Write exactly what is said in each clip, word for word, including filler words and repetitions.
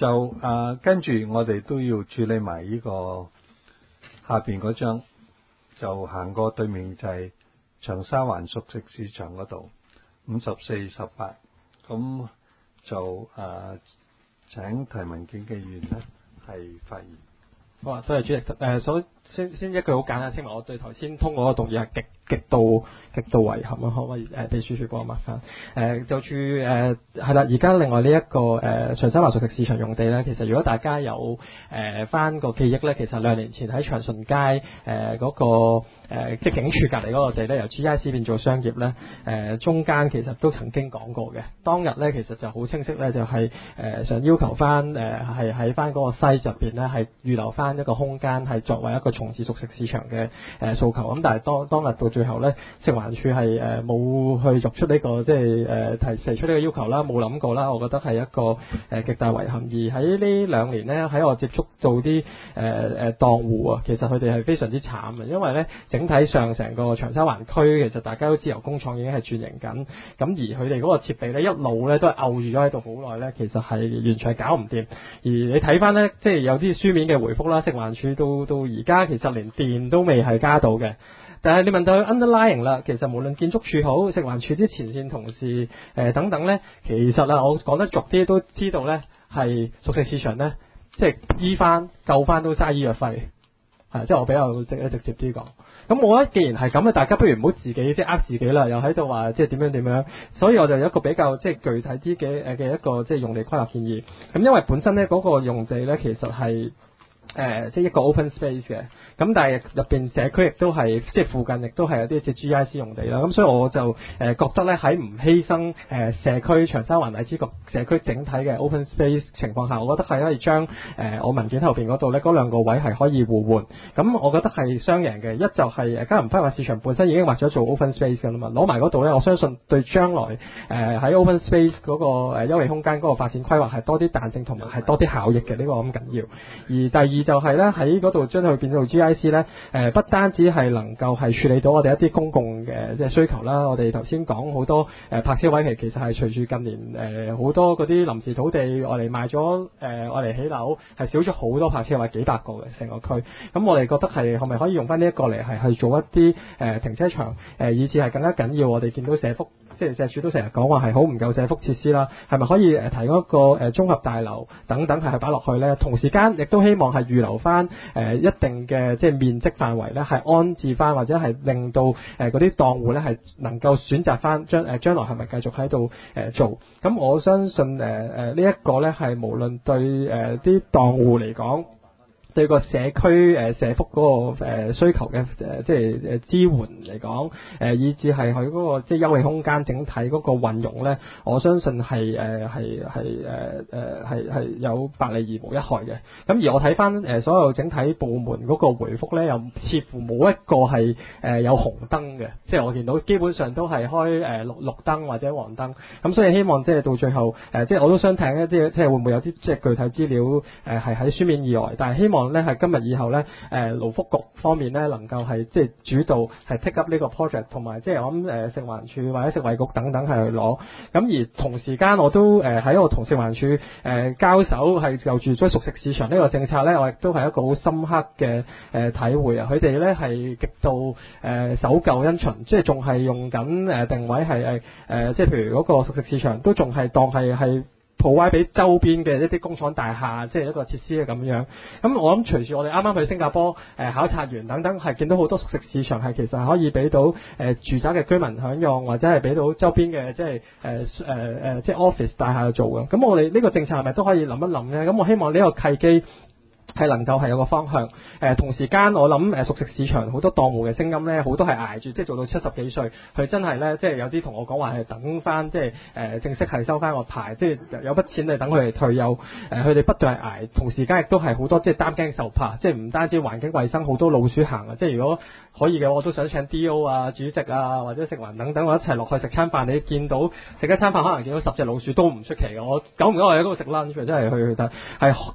就啊，跟住我哋都要處理埋呢個下邊嗰張，就行過對面就係長沙灣熟食市場嗰度，五十四十八，咁就啊請提問經紀員咧係發言。 好啊，多謝主席。誒、呃，所先先一句好簡單，聲明我對頭先通過嗰個動議係極極度極度遺憾啊！可唔可以誒秘書處幫我抹翻？誒、呃、就住誒係啦，而家另外呢、這、一個誒、呃、長沙灣熟食市場用地咧，其實如果大家有誒翻、呃、個記憶咧，其實兩年前喺長順街誒嗰、呃那個、呃、即係警署隔離嗰個地咧，由 G I C 變做商業咧，誒、呃、中間其實都曾經講過嘅。當日咧其實就好清晰咧，就係、是、誒、呃、想要求翻誒係喺翻嗰個西入邊咧係預留翻一個空間係作為一個重置熟食市場嘅誒訴求，咁但係當當日到最後咧，食環署係誒冇去作出呢、這個即係誒提提出呢個要求啦，冇諗過啦，我覺得係一個誒、呃、極大遺憾。而喺呢兩年咧，喺我接觸到啲誒誒檔戶啊，其實佢哋係非常之慘嘅，因為咧整體上成個長沙灣區其實大家都知由工廠已經係轉型緊，咁而佢哋嗰個設備咧一路咧都係漚住咗喺度好耐咧，其實係完全係搞唔掂。而你睇翻咧，即係有啲書面嘅回覆啦，食環署到到而家其實連電都未係加到嘅。但係你問到佢 underlying 啦，其實無論建築署好，食環署啲前線同事誒、呃、等等咧，其實啊，我講得俗啲都知道咧，係熟食市場咧，即係醫翻救翻都嘥醫藥費，係即係我比較直直接啲講。咁我覺得既然係咁啊，大家不如唔好自己即係呃自己啦，又喺度話即係點樣點樣，所以我就有一個比較即係具體啲嘅誒嘅一個即係用地規劃建議。咁因為本身咧嗰、那個用地咧其實係。誒、呃，即係一個 open space 嘅，咁但係入邊社區亦都係，即係附近亦都係有啲即係 G I C 用地啦。咁所以我就誒、呃、覺得咧，喺唔犧牲誒、呃、社區長沙灣荔枝角社區整體嘅 open space 情況下，我覺得係可以將誒、呃、我文件後邊嗰度咧嗰兩個位係可以互換。咁我覺得係雙贏嘅，一就係誒嘉林批發市場本身已經劃咗做 open space 㗎啦嘛，攞埋嗰度咧，我相信對將來誒喺、呃、open space 嗰、那個誒、呃、優惠空間嗰個發展規劃係多啲彈性同埋係多啲效益嘅，呢、這個咁緊要。而第二就係咧喺嗰度將佢變做 G I C 咧，誒、呃、不單止係能夠係處理到我哋一啲公共嘅即係需求啦，我哋頭先講好多誒、呃、泊車位，其實係隨住近年誒好、呃、多嗰啲臨時土地我哋賣咗誒我哋起樓，係少咗好多泊車位，幾百個嘅成個區。咁我哋覺得係係咪可以用翻呢一個嚟係去做一啲誒、呃、停車場，誒、呃、以至係更加緊要。我哋見到社福即係社署都成日講話係好唔夠社福設施啦，係咪可以誒提供一個誒綜合大樓等等係去擺落去咧？同時間亦都希望係預留翻誒、呃、一定嘅即係面積範圍咧，係安置翻或者係令到誒嗰啲檔戶咧係能夠選擇翻將誒將來係咪繼續喺度誒做？咁我相信誒誒、呃、呢一個咧係無論對誒啲檔戶嚟講，對個社區誒、呃、社福嗰、那個、呃、需求嘅誒、呃、即係誒支援嚟講，誒、呃、以至係佢嗰個即係優惠空間整體嗰個運用咧，我相信係誒係係誒誒係係有百利而無一害嘅。咁而我睇翻誒所有整體部門嗰個回覆咧，又似乎冇一個係誒、呃、有紅燈嘅，即係我見到基本上都係開誒、呃、綠綠燈或者黃燈。咁所以希望即係到最後誒、呃，即係我都想聽一啲即係會唔會有啲即係具體資料誒係喺書面以外，但係希望咧係今日以後咧，誒勞福局方面咧能夠係即係主導係 take up 呢個 project， 同埋即係我諗誒食環署或者食衛局等等係去攞。咁而同時間我都誒喺我同食環署誒、呃、交手係就住咗熟食市場呢個政策咧，我亦都係一個好深刻嘅誒、呃、體會啊！佢哋咧係極度誒、呃、守舊因循，即係仲係用緊誒定位係誒誒，即係譬如嗰個熟食市場都仲係當係係。鋪位俾周邊嘅一啲工廠大廈，即係一個設施嘅咁樣。咁我諗隨住我哋啱啱去新加坡誒、呃、考察完等等，係見到好多熟食市場係其實係可以俾到誒、呃、住宅嘅居民享用，或者係俾到周邊嘅即係誒誒誒即係 office 大廈去做嘅。咁我哋呢個政策係咪都可以諗一諗咧？咁我希望呢個契機係能夠係有個方向，誒、呃、同時間我諗誒、呃、熟食市場好多檔戶嘅聲音咧，好多係捱住，即係做到七十幾歲，佢真係咧，即係有啲同我講話係等翻，即係誒、呃、正式係收翻個牌，即係有筆錢嚟等佢哋退休，誒佢哋不斷係捱，同時間亦都係好多即係擔驚受怕，即係唔單止環境衞生，好多老鼠行啊！即係如果可以嘅，我都想請 D O 啊、主席啊或者食環等等，我一齊落去食餐飯，你見到食一餐飯可能見到十隻老鼠都唔出奇嘅。我久唔久我喺嗰度食 lunch，真係去去睇係極。極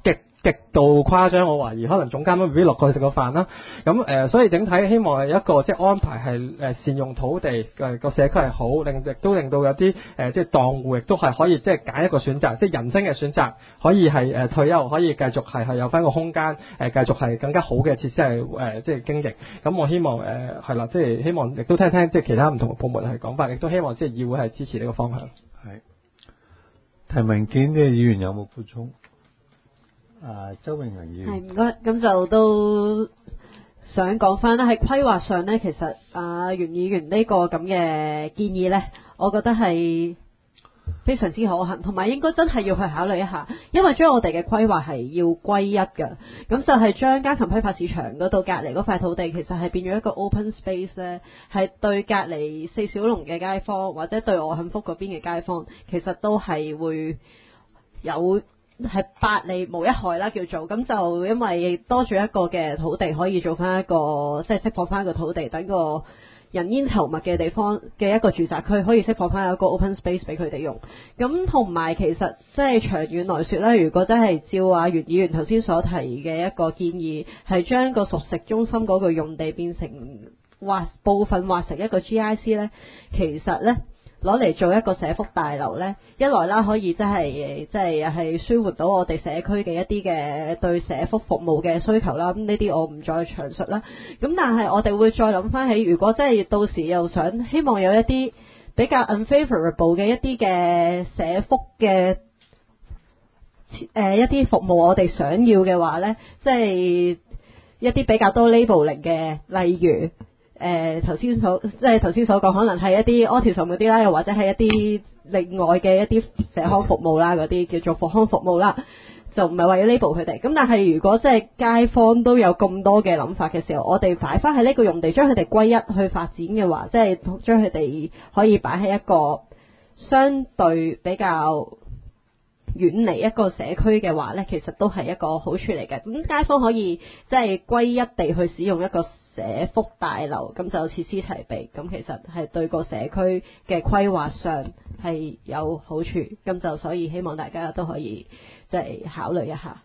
極度誇張，我懷疑可能總監都未必落過去食個飯啦。咁誒、呃，所以整體希望係一個即係安排係誒善用土地嘅個社區係好，令亦都令到有啲誒、呃、即係檔戶亦都係可以即係揀一個選擇，即係人生嘅選擇，可以係誒、呃、退休，可以繼續係係有翻個空間誒、呃，繼續係更加好嘅設施係誒、呃、即係經營。咁我希望誒係啦，即係希望亦都聽聽即係其他唔同嘅部門係講法，亦都希望即係議會係支持呢個方向。 係提名見嘅議員有冇補充？啊，周永恒議員係唔該，咁就都想講翻啦。喺規劃上呢，其實啊袁議員呢個咁嘅建議呢，我覺得係非常之可行，同埋應該真係要去考慮一下，因為將我哋嘅規劃係要歸一㗎，咁就係將家禽批發市場嗰度隔離嗰塊土地，其實係變咗一個 open space 呢，係對隔離四小龍嘅街坊或者對我幸福嗰邊嘅街坊，其實都係會有。係百利無一害啦，叫做咁就因為多咗一個嘅土地可以做翻一個即係釋放翻一個土地，等個人煙稠密嘅地方嘅一個住宅區可以釋放翻一個 open space 俾佢哋用。咁同埋其實即係長遠來說咧，如果真係照阿袁議員頭先所提嘅一個建議，係將個熟食中心嗰個用地變成劃部分劃成一個 G I C 咧，其實咧。攞嚟做一個社福大樓呢，一來啦可以即係即係係舒緩到我哋社區嘅一啲嘅對社福服務嘅需求啦。咁呢啲我唔再詳述啦。咁但係我哋會再諗翻起，如果真係到時又想希望有一啲比較 unfavorable 嘅一啲嘅社福嘅誒、呃、一啲服務，我哋想要嘅話呢，即係一啲比較多 labeling 嘅，例如。誒頭先所即係頭先所講，可能係一啲 autism 嗰啲啦，又或者係一啲另外嘅一啲社康服務啦，嗰啲叫做復康服務啦，就唔係為咗 label 佢哋。咁但係如果即係街坊都有咁多嘅諗法嘅時候，我哋擺翻喺呢個用地，將佢哋歸一去發展嘅話，即係將佢哋可以擺喺一個相對比較遠離一個社區嘅話呢，其實都係一個好處嚟嘅。咁街坊可以即係歸一地去使用一個社福大樓，咁就設施齊備，咁其實係對個社區嘅規劃上係有好處，咁就所以希望大家都可以即係考慮一下。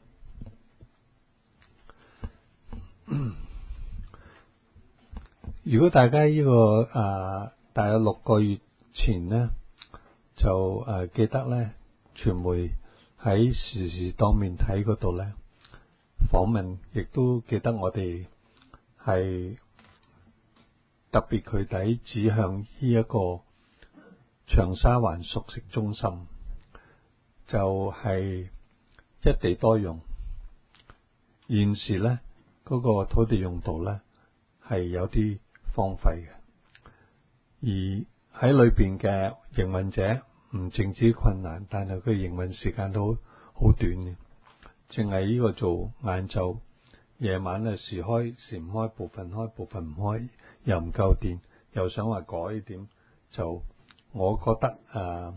如果大家呢、這個誒、呃、大約六個月前呢，就誒、呃、記得呢傳媒喺時事當面睇嗰度呢訪問，亦都記得我哋。係特別具體指向呢一個長沙灣熟食中心，就係、是、一地多用。現時呢嗰、那個土地用途呢係有啲荒廢嘅，而喺裏邊嘅營運者唔淨止困難，但係佢營運時間都好短嘅，淨係呢個做晏晝。夜晚啊，時開時唔開，部分開部分唔開，又唔夠電，又想話改點，就我覺得誒、呃，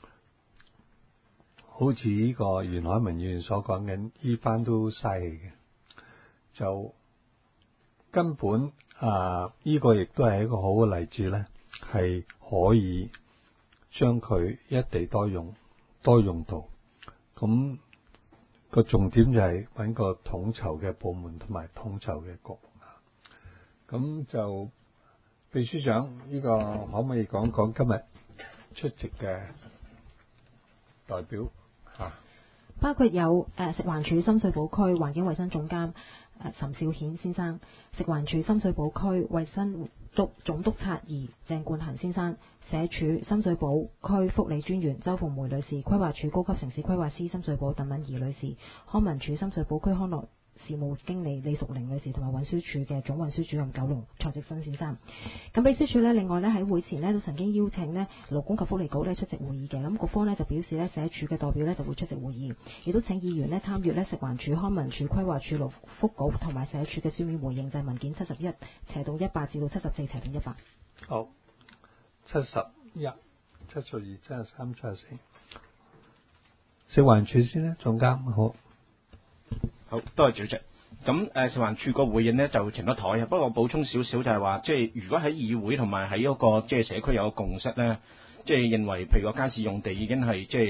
好似呢個袁海文議員所講緊，呢番都嘥氣嘅，就根本誒呢、呃這個亦都係一個好嘅例子咧，係可以將佢一地多用多用途咁。個重點就係揾個統籌嘅部門同埋統籌嘅局，咁就秘書長呢、這個可唔可以講講今日出席嘅代表嚇？ 包括有誒、呃、食環署深水埗區環境衛生總監誒、呃、岑兆顯先生，食環署深水埗區衛生督總督察二鄭冠恒先生，社署深水埗區福利專員周鳳梅女士，規劃署高級城市規劃師深水埗鄧敏儀女士，康文署深水埗區康樂事務經理李淑玲女士，同埋運輸署嘅總運輸主任九龍蔡直新先生。咁秘書處呢，另外呢，喺會前呢，都曾經邀請呢勞工及福利局呢出席會議嘅，咁局方呢，就表示呢，社署嘅代表呢就會出席會議，亦都請議員呢參與呢食環署、康文署、規劃署、勞福局同埋社署嘅書面回應，就係、是、文件七十一斜到一百至到七十四斜到一百。 好，七十一、七十二、七十三、七十四。食環署先呢，總監好。 好，多謝主席。咁誒，食環署個回應呢就停咗台，不過我補充少少就係話，即係如果喺議會同埋喺嗰個即係社區有個共識呢，即係認為譬如個街市用地已經係即係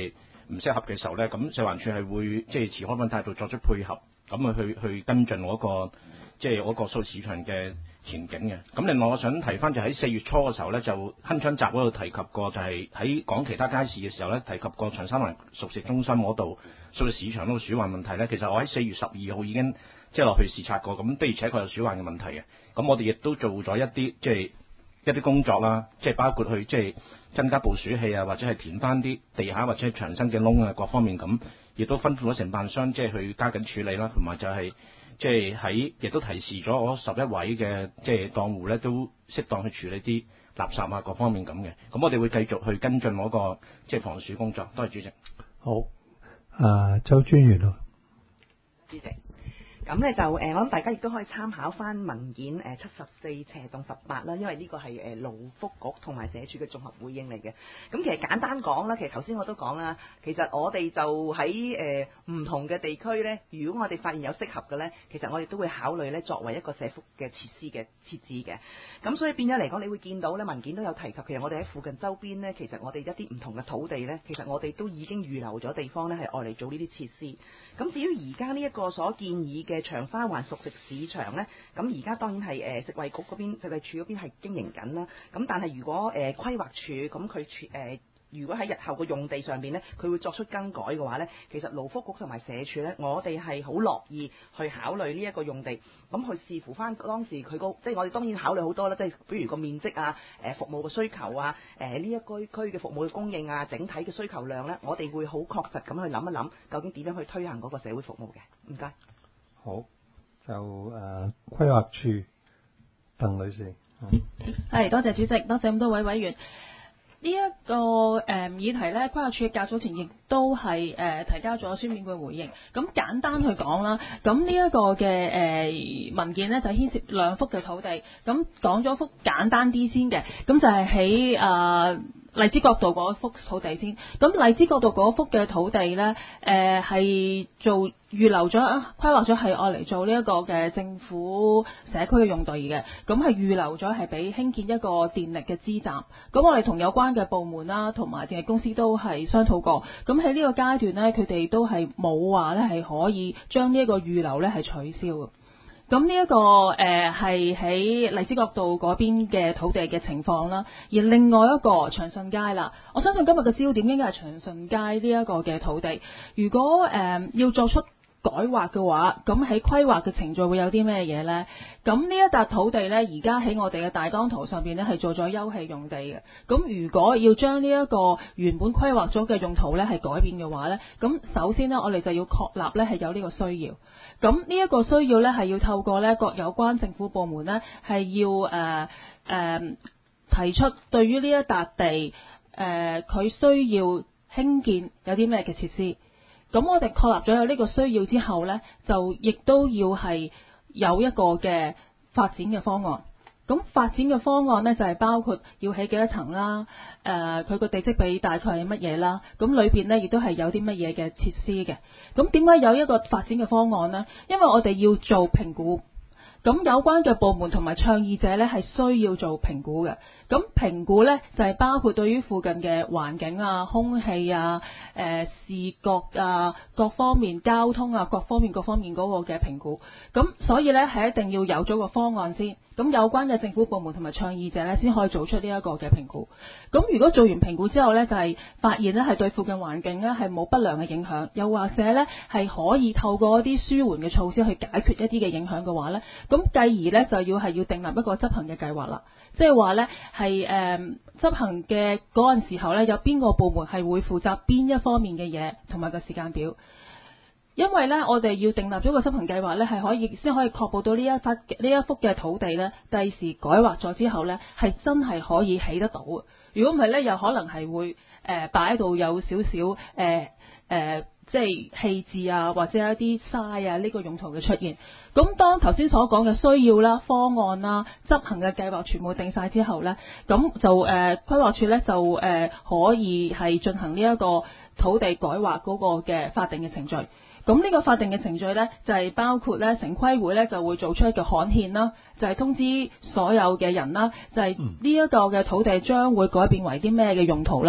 唔適合嘅時候咧，咁社環署係會即係持開放態度作出配合，咁啊去去跟進嗰、嗰個即係嗰個數市場嘅前景嘅。咁另外我想提翻就喺四月初嘅時候咧，就鏗鏘集嗰度提及過，就係喺講其他街市嘅時候咧，提及過長沙灣熟食中心嗰度數市場嗰個鼠患問題咧。其實我喺四月十二號已經即係落去視察過，咁的而且確有鼠患嘅問題嘅。咁我哋亦都做咗一啲即係一啲工作啦，即係包括去即係增加捕鼠器啊，或者係填翻啲地下或者係牆身嘅窿啊，各方面咁，亦都吩咐咗承辦商即係去加緊處理啦，同埋就係即係喺亦都提示咗我十一位嘅即係檔戶咧，都適當去處理啲垃圾啊，各方面咁嘅。咁我哋會繼續去跟進嗰個即係防鼠工作。多謝主席。 好，啊周專員咯， 主席。咁咧就誒，我諗大家亦都可以參考翻文件誒七十四斜棟十八啦，因為呢個係誒勞福局同埋社署嘅綜合回應嚟嘅。咁其實簡單講啦，其實頭先我都講啦，其實我哋就喺誒唔同嘅地區咧，如果我哋發現有適合嘅咧，其實我哋都會考慮咧作為一個社福嘅設施嘅設置嘅。咁所以變咗嚟講，你會見到咧文件都有提及，其實我哋喺附近周邊咧，其實我哋一啲唔同嘅土地咧，其實我哋都已經預留咗地方咧，係愛嚟做呢啲設施。咁至於而家呢一個所建議嘅長沙灣熟食市場呢，咁而家當然係誒食衛局嗰邊、食衛署嗰邊係經營緊啦。咁但係如果誒規劃署咁佢誒如果喺日後個用地上邊呢，佢會作出更改嘅話呢，其實勞福局同埋社署呢，我哋係好樂意去考慮呢一個用地。咁去視乎翻當時佢個即係我哋當然考慮好多啦，即係比如個面積啊、誒服務嘅需求啊、誒呢一區區嘅服務嘅供應啊、整體嘅需求量呢，我哋會好確實咁去諗一諗，究竟點樣去推行嗰個社會服務嘅。唔該。 好，就誒、呃、規劃處鄧女士。 係，多謝主席，多謝咁多位委員。呢、這、一個誒、呃、議題咧，規劃處較早前亦都係誒、呃、提交咗書面嘅回應。咁簡單去講啦，咁呢一個嘅誒、呃、文件呢，就牽涉兩幅嘅土地。咁講咗幅簡單啲先嘅，咁就係喺誒荔枝角道嗰幅土地先。咁荔枝角道嗰幅嘅土地呢，誒、呃、係做預留咗、規劃咗係愛嚟做呢一個嘅政府社區嘅用地嘅。咁係預留咗係俾興建一個電力嘅支站。咁我哋同有關嘅部門啦，同埋電力公司都係商討過。咁喺呢個階段呢，佢哋都係冇話咧係可以將呢一個預留咧係取消嘅。咁呢一個誒係喺荔枝角道嗰邊嘅土地嘅情況啦，而另外一個長順街啦，我相信今日嘅焦點應該係長順街呢一個嘅土地。如果誒、呃、要作出改劃嘅話，咁喺規劃嘅程序會有啲咩嘢呢？咁呢一笪土地呢，而家喺我哋嘅大綱圖上邊呢係做咗休憩用地嘅。咁如果要將呢一個原本規劃咗嘅用途呢係改變嘅話呢，咁首先呢，我哋就要確立呢係有呢個需要。咁呢一個需要呢係要透過呢各有關政府部門呢係要誒誒、呃呃、提出對於呢一笪地誒佢、呃、需要興建有啲咩嘅設施。咁我哋確立咗有呢個需要之後呢，就亦都要係有一個嘅發展嘅方案。咁發展嘅方案呢，就係、是、包括要起幾多層啦，誒佢個地積比大概係乜嘢啦，咁裏邊呢，亦都係有啲乜嘢嘅設施嘅。咁點解有一個發展嘅方案呢？因為我哋要做評估。咁有關嘅部門同埋倡議者呢，係需要做評估嘅。咁評估呢，就係、是、包括對於附近嘅環境啊、空氣啊、誒、呃、視覺啊各方面、交通啊各方面各方面嗰個嘅評估。咁所以呢，係一定要有咗個方案先。咁有關嘅政府部門同埋倡議者呢，先可以做出呢一個嘅評估。咁如果做完評估之後呢，就係、是、發現呢係對附近環境呢係冇不良嘅影響，又或者呢係可以透過一啲舒緩嘅措施去解決一啲嘅影響嘅話呢，咁繼而呢就要係要訂立一個執行嘅計劃啦。即係話呢係誒執行嘅嗰陣時候呢，有邊個部門係會負責邊一方面嘅嘢同埋個時間表。因為咧，我哋要訂立咗個執行計劃咧，係可以先可以確保到呢一忽呢一幅嘅土地咧，第時改劃咗之後咧，係真係可以起得到嘅。如果唔係咧，又可能係會誒、呃、擺喺度有少少誒誒，即係棄置啊，或者一啲嘥啊呢個用途嘅出現。咁當頭先所講嘅需要啦、方案啦、執行嘅計劃全部定晒之後咧，咁就誒、呃、規劃處咧就誒、呃、可以係進行呢一個土地改劃嗰個嘅法定嘅程序。咁呢個法定嘅程序呢，就係、是、包括呢城規會呢就會做出一個刊憲啦，就係、是、通知所有嘅人啦，就係呢一個嘅土地將會改變為啲咩嘅用途啦。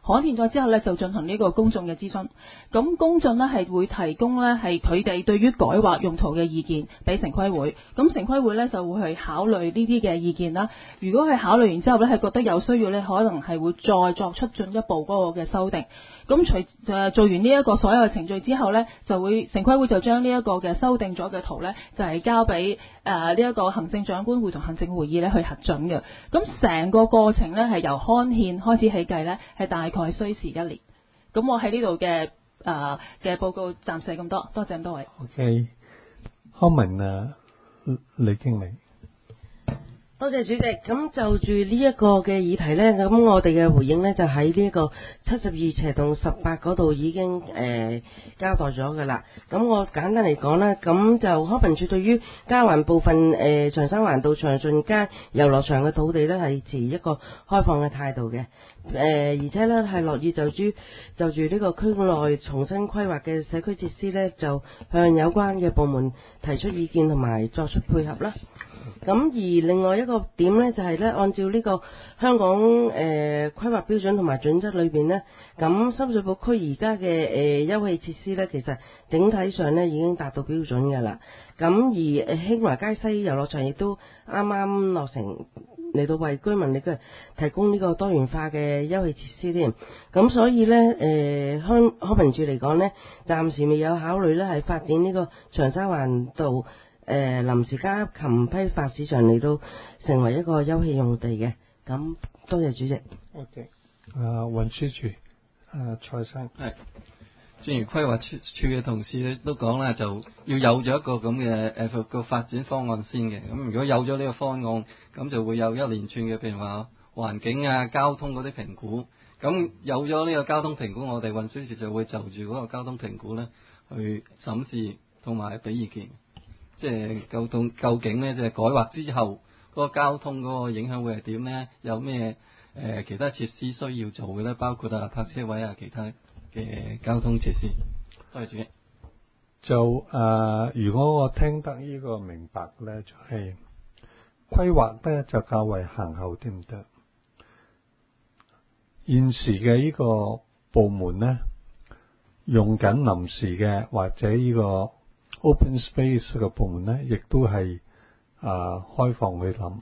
刊憲咗之後咧，就進行呢個公眾嘅諮詢。咁公眾咧係會提供咧係佢哋對於改劃用途嘅意見俾城規會。咁城規會咧就會去考慮呢啲嘅意見啦。如果係考慮完之後咧係覺得有需要咧，可能係會再作出進一步嗰個嘅修訂。咁除誒做完呢一個所有嘅程序之後咧，就會城規會就將呢一個嘅修訂咗嘅圖咧，就係、是、交俾誒呢一個行政長官會同行政會議咧去核准嘅。咁成個過程咧係由刊憲開始起計咧，係大概需時一年。咁我喺呢度嘅誒嘅報告暫時係咁多，多謝咁多位。 OK，康文啊，李經理。 多謝主席。咁就住呢一個嘅議題呢，咁我哋嘅回應呢，就喺呢一個七十二斜棟十八嗰度已經誒、呃、交代咗噶啦。咁我簡單嚟講呢，咁就康文署對於交還部分誒、呃、長沙灣道長順街遊樂場嘅土地呢，係持一個開放嘅態度嘅。誒、呃、而且呢，係樂意就住就住呢個區內重新規劃嘅社區設施呢，就向有關嘅部門提出意見同埋作出配合啦。咁而另外一個點呢，就係呢，按照呢個香港誒、呃、規劃標準同埋準則裏邊呢，咁深水埗區而家嘅誒休憩設施呢，其實整體上呢已經達到標準㗎啦。咁而誒興華街西遊樂場亦都啱啱落成，嚟到為居民力嘅提供呢個多元化嘅休憩設施添。咁所以呢，誒康康文署嚟講呢，暫時未有考慮呢係發展呢個長沙灣道誒、呃、臨時家禽批發市場嚟到成為一個休憩用地嘅。咁多謝主席。 OK，啊運輸署啊蔡生。 係，正如規劃處處嘅同事都講啦，就要有咗一個咁嘅誒個發展方案先嘅。咁如果有咗呢個方案，咁就會有一連串嘅，譬如話環境啊、交通嗰啲評估。咁有咗呢個交通評估，我哋運輸署就會就住嗰個交通評估咧去審視同埋俾意見。即係究竟究竟咧，就係改劃之後嗰個交通嗰個影響會係點咧？有咩誒、呃、其他設施需要做嘅咧？包括啊泊車位啊，其他嘅交通設施。多謝主席。 就誒、呃，如果我聽得呢個明白咧，就係規劃咧就較為行後啲唔得。現時嘅呢個部門咧，用緊臨時嘅或者呢個 open space 嘅部門咧，亦都係啊、呃、開放去諗。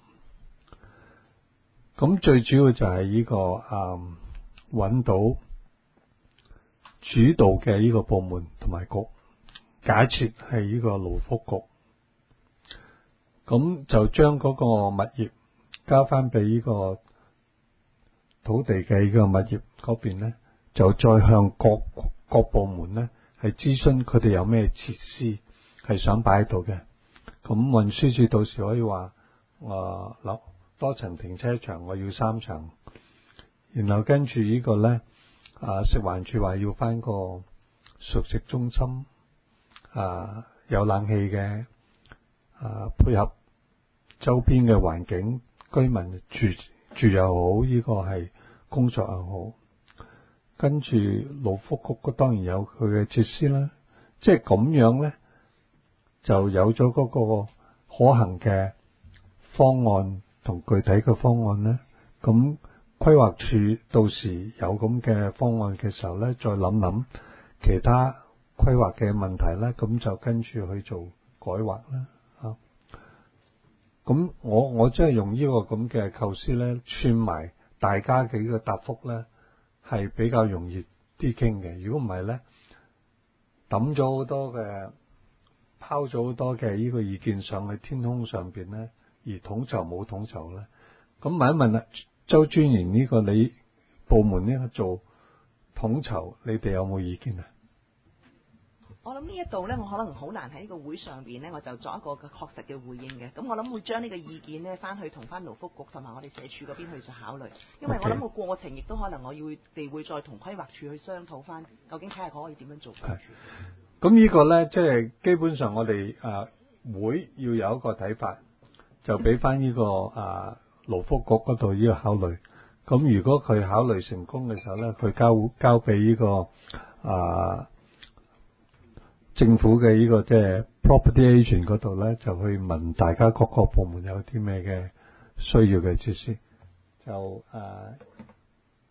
咁最主要就係呢、這個啊揾、呃、到主導嘅呢個部門同埋局，假設係呢個勞福局，咁就將嗰個物業交翻俾呢個土地嘅呢個物業嗰邊咧，就再向各各部門咧係諮詢佢哋有咩設施係想擺喺度嘅。咁運輸署到時可以話啊樓多層停車場我要三層，然後跟住呢個咧啊食環署話要翻個熟食中心啊有冷氣嘅啊配合周邊嘅環境，居民住住又好，呢、這個係工作又好。跟住勞福局當然有佢嘅設施啦，即係咁樣咧就有咗嗰個可行嘅方案同具體嘅方案咧。咁規劃處到時有咁嘅方案嘅時候咧，再諗諗其他規劃嘅問題咧，咁就跟住去做改劃啦。啊，咁我我真係用呢個咁嘅構思咧，串埋大家嘅呢個答覆咧，係比較容易啲傾嘅。如果唔係咧，抌咗好多嘅拋咗好多嘅呢個意見上去天空上邊咧，而統籌冇統籌咧，咁問一問啦，周專員呢個你部門呢做統籌，你哋有冇意見啊？ 我諗呢一度呢，我可能好難喺呢個會上邊呢，我就作一個嘅確實嘅回應嘅。咁我諗會將呢個意見呢翻去同翻勞福局同埋我哋社署嗰邊去做考慮，因為我諗個過程亦都可能我要哋會再同規劃處去商討翻，究竟睇下可以點樣做。係。 咁呢個呢，即係基本上我哋啊會要有一個睇法，就俾翻呢個啊勞福局嗰度呢個考慮。咁如果佢考慮成功嘅時候呢，佢交交俾呢個啊。政府嘅呢個即係 property agent 嗰度咧，就去問大家各個部門有啲咩嘅需要嘅設施，就誒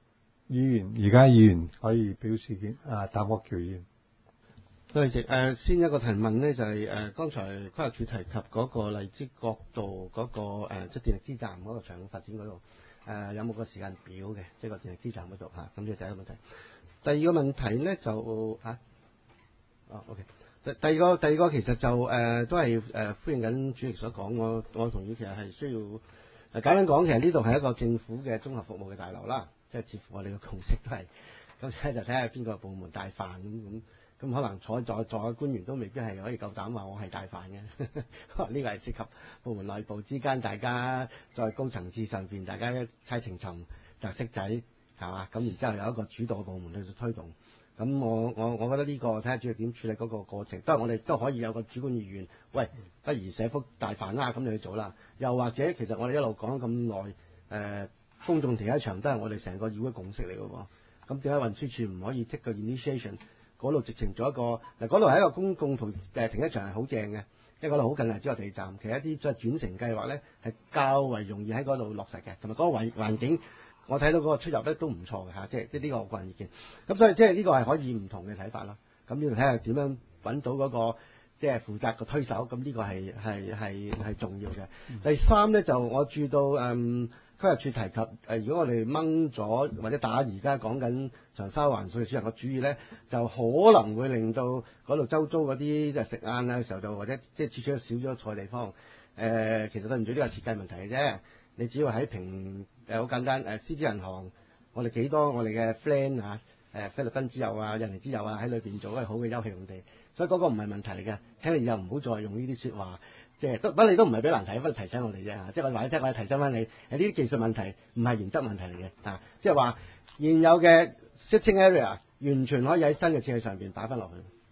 議員，而家議員可以表示見啊，譚國僑議員。 多謝誒、呃，先一個提問呢，就係、是、誒、呃，剛才規劃署提及嗰個荔枝角道嗰、那個誒，即係電力支站嗰個長遠發展嗰度誒，有冇個時間表嘅？即係個電力支站嗰度嚇，咁呢個第一個問題。第二個問題咧就嚇，哦 OK，第第二個第二個其實就誒、呃、都係誒、呃、呼應緊主席所講，我我同意其實係需要誒簡單講，其實呢度係一個政府嘅綜合服務嘅大樓啦，即係似乎我哋嘅共識都係咁，即係就睇下邊個部門帶飯咁咁。咁可能坐在座嘅官員都未必係可以夠膽話我係帶飯嘅，呢個係涉及部門內部之間大家在高層次上邊，大家一猜情尋特色仔係嘛？咁然之後有一個主導嘅部門去推動。咁我我我覺得呢、這個睇下主要點處理嗰個過程，當然我哋都可以有個主觀意願，喂，不如社福帶飯啦，咁你去做啦。又或者其實我哋一路講咁耐，誒公眾停車場都係我哋成個議會共識嚟嘅喎。咁點解運輸署唔可以 take 個 initiation？嗰度直情做一個嗱，嗰度係一個公共同誒停車場係好正嘅，因為嗰度好近荔枝角地鐵站。其實一啲即係轉乘計劃咧係較為容易喺嗰度落實嘅，同埋嗰個環環境，我睇到嗰個出入咧都唔錯嘅嚇，即係即係呢個我個人意見。咁所以即係呢個係可以唔同嘅睇法啦。咁呢度睇下點樣揾到嗰個即係負責個推手，咁呢個係係係係重要嘅。嗯、第三咧就我注到誒。規劃署提及誒、呃，如果我哋掹咗或者打而家講緊長沙灣水主人嘅主意咧，就可能會令到嗰度周遭嗰啲即係食晏啊嘅時候就或者即係處處都少咗坐地方。誒、呃，其實對唔住呢個設計問題嘅啫。你只要喺平誒好簡單誒，獅子銀行，我哋幾多我哋嘅 friend 啊誒菲律賓之友啊、印尼之友啊喺裏邊做一個好嘅休憩用地，所以嗰個唔係問題嚟嘅。請你又唔好再用呢啲説話。即係都，不過你都唔係俾難題，不過提醒我哋啫嚇。即係我話你聽，我提醒翻你，誒呢啲技術問題唔係原則問題嚟嘅啊。即係話現有嘅 sitting area 完全可以喺新嘅設計上邊擺翻落去。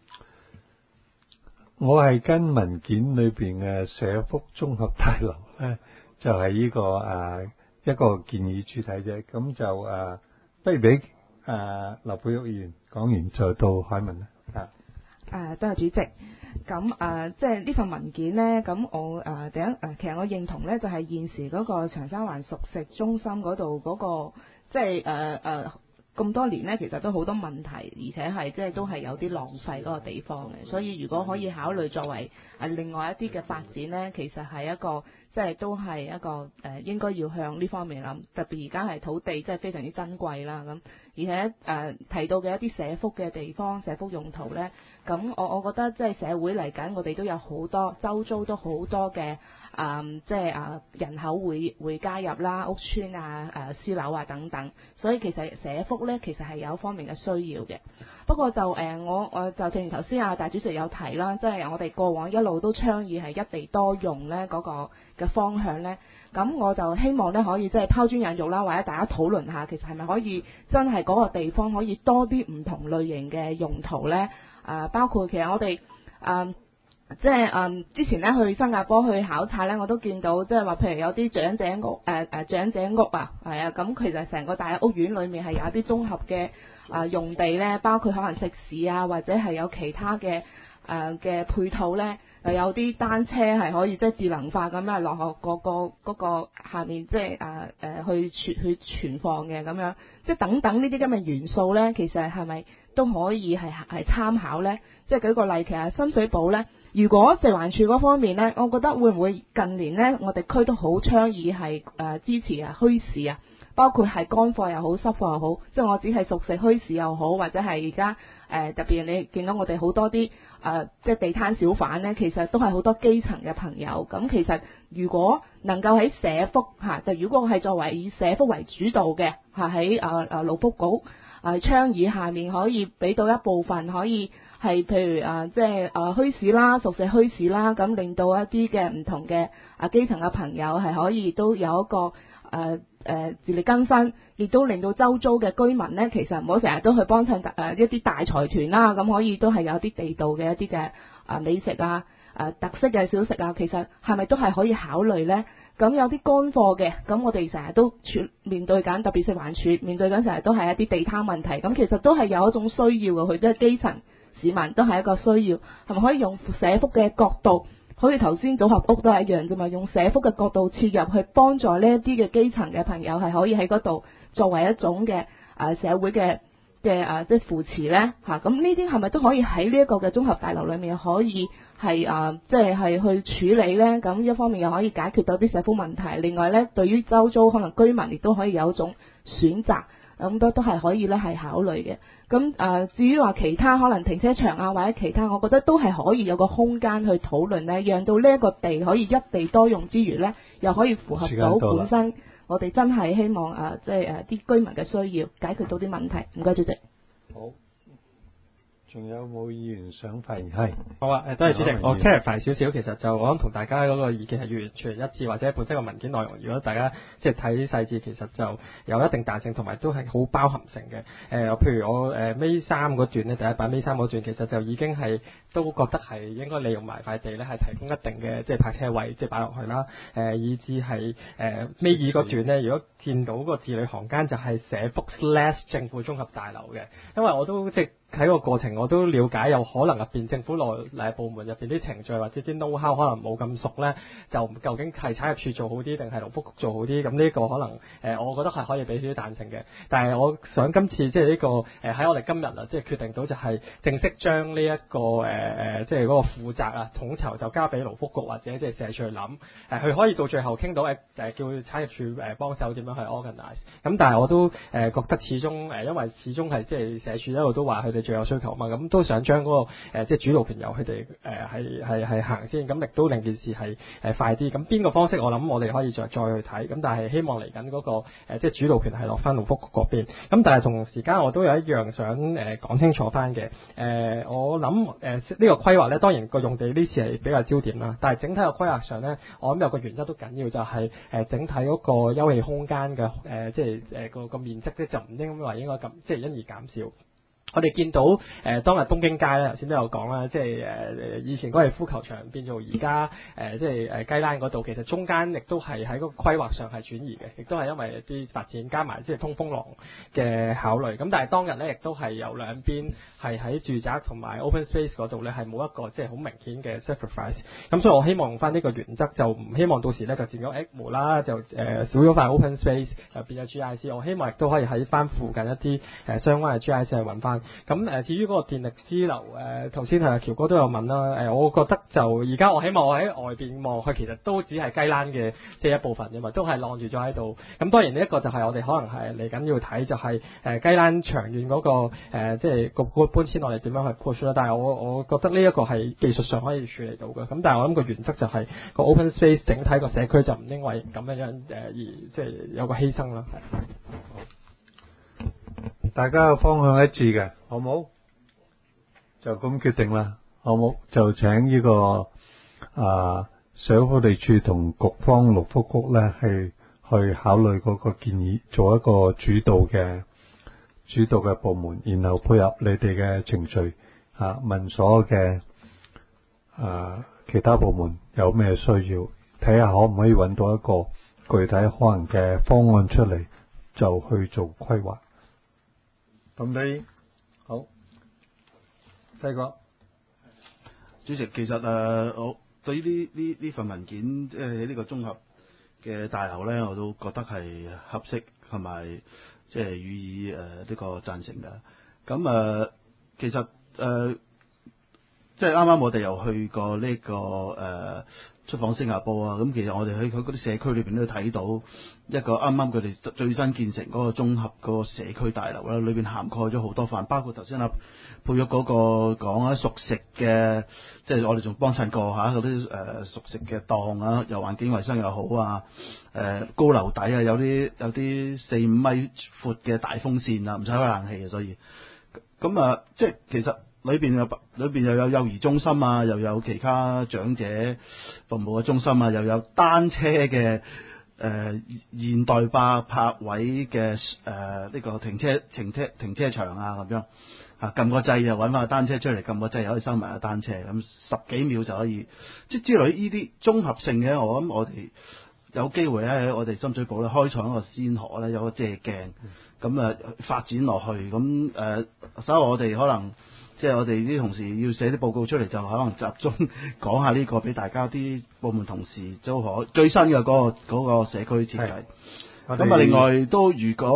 我係跟文件裏邊嘅社福綜合大樓咧，就係、是、呢、這個誒、啊、一個建議主體啫。咁就誒、啊，不如俾誒劉佩玉議員講完，再到海文啦。啊， 誒多謝主席。咁誒、呃，即係呢份文件呢，咁我誒、呃、第一誒、呃，其實我認同呢，就係、是、現時嗰個長沙灣熟食中心嗰度嗰個，即係誒誒咁多年呢，其實都好多問題，而且係即係都係有啲浪費嗰個地方嘅。所以如果可以考慮作為誒、呃、另外一啲嘅發展呢，其實係一個即係都係一個誒、呃、應該要向呢方面諗。特別而家係土地即係非常之珍貴啦，咁而且誒、呃、提到嘅一啲社福嘅地方、社福用途呢。咁我我覺得即係社會嚟緊，我哋都有好多周遭都好多嘅啊、嗯，即係啊人口會會加入啦，屋邨啊、誒私樓啊等等，所以其實社福咧其實係有方面嘅需要嘅。不過就誒、呃、我我就正如頭先啊大主席有提啦，即係我哋過往一路都倡議係一地多用咧嗰個嘅方向咧，咁我就希望咧可以即係拋磚引玉啦，或者大家討論下，其實係咪可以真係嗰個地方可以多啲唔同類型嘅用途咧？誒、呃、包括其實我哋誒、呃、即係誒、呃、之前咧去新加坡去考察咧，我都見到即係話，譬如有啲長者屋誒誒、呃、長者屋啊，係啊，咁其實成個大屋苑裏面係有一啲綜合嘅啊、呃、用地咧，包括可能食肆啊，或者係有其他嘅誒嘅配套咧，又有啲單車係可以即係智能化咁樣落學嗰個嗰個下面，即係誒誒去存去存放嘅咁樣，即係等等呢啲咁嘅元素咧，其實係咪都可以係係參考咧？即係舉個例，其實深水埗咧，如果食環署嗰方面咧，我覺得會唔會近年咧，我哋區都好倡議係誒、呃、支持啊墟市啊，包括係乾貨又好濕貨又好，即係我只係熟食墟市又好，或者係而家誒特別你見到我哋好多啲誒、呃、即係地攤小販咧，其實都係好多基層嘅朋友。咁其實如果能夠喺社福嚇，就、啊、如果係作為以社福為主導嘅嚇，喺誒誒勞福局。誒倡議下面可以俾到一部分可以係譬如誒、呃、即係誒、呃、墟市啦、熟食墟市啦，咁令到一啲嘅唔同嘅啊基層嘅朋友係可以都有一個誒誒、呃呃、自力更生，亦都令到周遭嘅居民咧，其實唔好成日都去幫襯誒一啲大財團啦，咁可以都係有啲地道嘅一啲嘅啊美食啊、誒、呃、特色嘅小食啊，其實係咪都係可以考慮咧？咁有啲乾貨嘅，咁我哋成日都處面對緊，特別食環署面對緊成日都係一啲地攤問題，咁其實都係有一種需要嘅，佢都係基層市民都係一個需要，係咪可以用社福嘅角度，好似頭先組合屋都係一樣啫嘛，用社福嘅角度切入去幫助呢一啲嘅基層嘅朋友係可以喺嗰度作為一種嘅誒社會嘅嘅誒即係扶持咧嚇，咁呢啲係咪都可以喺呢一個嘅綜合大樓裏面可以係誒即係係去處理咧？咁一方面又可以解決到啲社福問題，另外咧對於周遭可能居民亦都可以有一種選擇。咁都都係可以咧，係考慮嘅。咁誒、呃，至於話其他可能停車場啊，或者其他，我覺得都係可以有個空間去討論咧，讓到呢一個地可以一地多用之餘咧，又可以符合到本身我哋真係希望誒，即係誒啲居民嘅需要，解決到啲問題。唔該，主席。 好。仲有冇議員想發言？係好啊，誒，多謝主席。我 clarify 少少，其實就我諗同大家嗰個意見係完全一致，或者本身個文件內容，如果大家即係睇細節，其實就有一定彈性，同埋都係好包含性嘅。誒、呃，譬如我誒尾三嗰段咧，第一版尾三嗰段，其實就已經係都覺得係應該利用埋塊地咧，係提供一定嘅即係泊車位，即係擺落去啦。誒、呃，以至係誒尾二嗰段咧，如果見到個字裏行間就係社福 slash 政府綜合大樓嘅，因為我都即係。喺個過程我都了解，有可能入邊政府內誒部門入邊啲程序或者啲 know how 可能冇咁熟咧，就究竟係產業署做好啲定係勞福局做好啲？咁呢個可能誒、呃，我覺得係可以俾少少彈性嘅。但係我想今次即係呢個誒喺、呃、我哋今日啊，即係決定到就係正式將呢一個誒誒、呃、即係嗰個負責啊統籌就交俾勞福局或者即係社署去諗誒，佢、呃、可以到最後傾到誒誒、呃、叫產業署誒幫手點樣去 organize。咁但係我都誒、呃、覺得始終誒、呃，因為始終係即係社署一路都話佢哋最有需求嘛，咁都想將嗰、那個、呃、即係主導權由佢哋誒係係係行先，咁亦都令件事係誒、呃、快啲。咁邊個方式我諗我哋可以再再去睇，咁但係希望嚟緊嗰個、呃、即係主導權係落翻勞福局嗰邊。咁但係同時間我都有一樣想誒、呃、講清楚翻嘅誒，我諗誒、呃這個、呢個規劃咧，當然個用地呢次係比較焦點啦，但係整體個規劃上咧，我諗有個原則都緊要，就係、是、誒、呃、整體嗰個休憩空間嘅誒、呃、即係誒個個面積咧就唔應該話應該咁即係因而減少。我哋見到誒、呃、當日東京街咧，頭先都有講啦，即係誒、呃、以前嗰個夫球場變做而家誒即係誒雞欄嗰度，其實中間亦都係喺嗰個規劃上係轉移嘅，亦都係因為啲發展加埋即係通風廊嘅考慮。咁但係當日咧，亦都係有兩邊係喺住宅同埋 open space 嗰度咧，係冇一個即係好明顯嘅 sacrifice。咁所以我希望用翻呢個原則，就唔希望到時咧就佔咗 A 無啦就誒、呃、少咗塊 open space，就變咗 G I C。我希望亦都可以喺翻附近一啲誒、呃、相關嘅 G I C 去揾翻。咁誒、呃，至於嗰個電力支流誒，頭先係喬哥都有問啦。誒、呃，我覺得就而家我希望我喺外邊望去，其實都只係雞欄嘅即係一部分啫嘛，都係晾住咗喺度。咁當然呢一個就係我哋可能係嚟緊要睇，就係、是、誒、呃、雞欄長遠嗰、那個、呃、即係個個搬遷我哋點樣去 push 啦。但係我我覺得呢一個係技術上可以處理到嘅。咁但係我諗個原則就係個 open space 整體個社區就唔應為咁樣樣誒而即係有個犧牲啦。 大家嘅方向一致嘅，好冇？就咁決定啦，好冇？就請呢、這個啊社會福利署同局方勞福局咧，係去考慮嗰個建議，做一個主導嘅主導嘅部門，然後配合你哋嘅程序啊，問所有嘅啊其他部門有咩需要，睇下可唔可以揾到一個具體可能嘅方案出嚟，就去做規劃。咁你好，細哥， 主席，其實誒、呃，我對於呢呢呢份文件，即係呢個綜合嘅大樓咧，我都覺得係合適，同埋即係予以誒呢、呃這個贊成嘅。咁誒、呃，其實誒、呃，即係啱啱我哋又去過呢、這個誒。呃出訪新加坡啊，咁其實我哋喺佢嗰啲社區裏邊都睇到一個啱啱佢哋最新建成嗰個綜合嗰個社區大樓啦，裏邊涵蓋咗好多範，包括頭先阿佩玉嗰個講啊熟食嘅，即係我哋仲幫襯過嚇嗰啲誒熟食嘅檔啊，又環境衞生又好啊，誒、呃、高樓底啊，有啲有啲四五米闊嘅大風扇啊，唔使開冷氣嘅，所以咁啊，即係其實。裏邊有裏邊又有幼兒中心啊，又有其他長者服務嘅中心啊，又有單車嘅誒、呃、現代化泊位嘅誒呢個停車停車停車場啊咁樣啊，撳個掣就揾翻個單車出嚟，撳個掣又可以收埋個單車，咁十幾秒就可以，即係之類呢啲綜合性嘅，我諗我哋有機會咧喺我哋深水埗咧開創一個先河咧，有個借鏡，咁啊發展落去，咁誒稍後我哋可能。即係我哋啲同事要寫啲報告出嚟，就可能集中講下呢個俾大家啲部門同事都可最新嘅嗰、嗰個嗰個社區設計。咁啊，另外都如果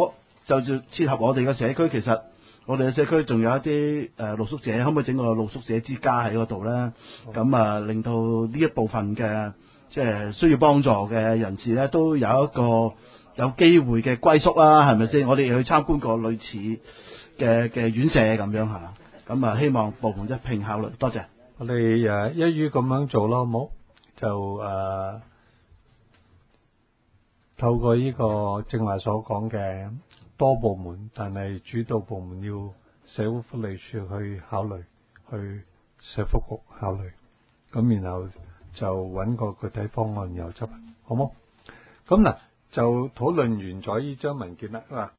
就住切合我哋嘅社區，其實我哋嘅社區仲有一啲誒露宿者，可唔可以整個露宿者之家喺嗰度咧？咁啊，令到呢一部分嘅即係需要幫助嘅人士咧，都有一個有機會嘅歸宿啦，係咪先？我哋去參觀過類似嘅嘅院舍咁樣嚇，咁啊希望部門一併考慮，多謝。 我哋誒一於咁樣做咯，好冇？就誒、呃、透過呢個正話所講嘅多部門，但係主導部門要社會福利署去考慮，去社福局考慮，咁然後就揾個具體方案然後執行，好冇？咁嗱就討論完咗呢張文件啦，嗱。